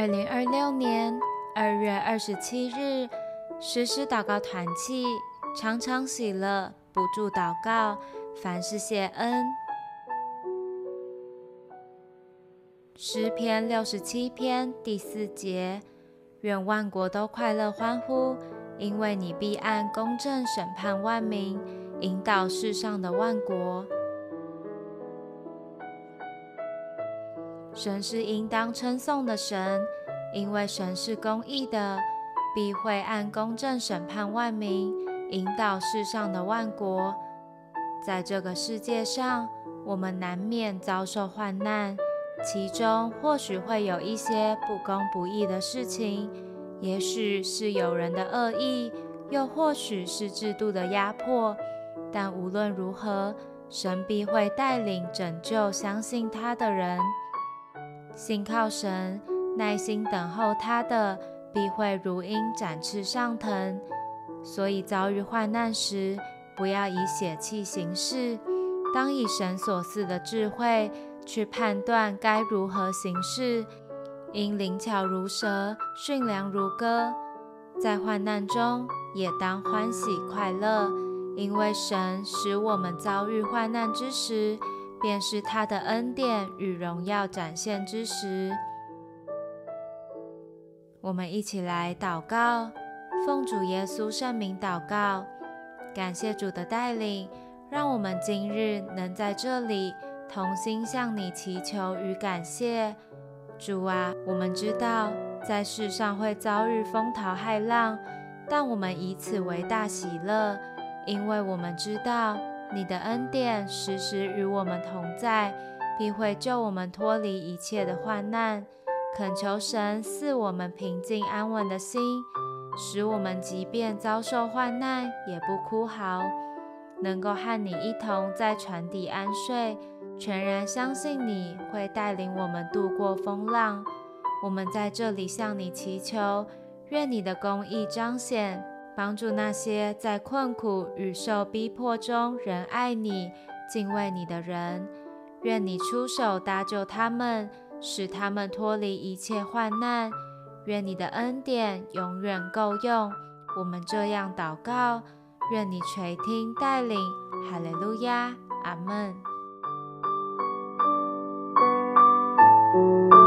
2026年2月27日，实施祷告团契，常常喜乐，不住祷告，凡事谢恩。诗篇67篇第4节，愿万国都快乐欢呼，因为你必按公正审判万民，引导世上的万国。神是应当称颂的神，因为神是公义的，必会按公正审判万民，引导世上的万国。在这个世界上，我们难免遭受患难，其中或许会有一些不公不义的事情，也许是有人的恶意，又或许是制度的压迫，但无论如何，神必会带领拯救相信他的人。信靠神，耐心等候他的，必会如鹰展翅上腾。所以遭遇患难时，不要以血气行事，当以神所赐的智慧去判断该如何行事，应灵巧如蛇，驯良如鸽。在患难中也当欢喜快乐，因为神使我们遭遇患难之时，便是他的恩典与荣耀展现之时。我们一起来祷告，奉主耶稣圣名祷告，感谢主的带领，让我们今日能在这里同心向你祈求与感谢。主啊，我们知道在世上会遭遇风涛骇浪，但我们以此为大喜乐，因为我们知道你的恩典时时与我们同在，必会救我们脱离一切的患难。恳求神赐我们平静安稳的心，使我们即便遭受患难也不哭嚎，能够和你一同在船底安睡，全然相信你会带领我们度过风浪。我们在这里向你祈求，愿你的公义彰显，帮助那些在困苦与受逼迫中仍爱你、敬畏你的人。愿你出手搭救他们，使他们脱离一切患难。愿你的恩典永远够用。我们这样祷告，愿你垂听带领。哈利路亚，阿们。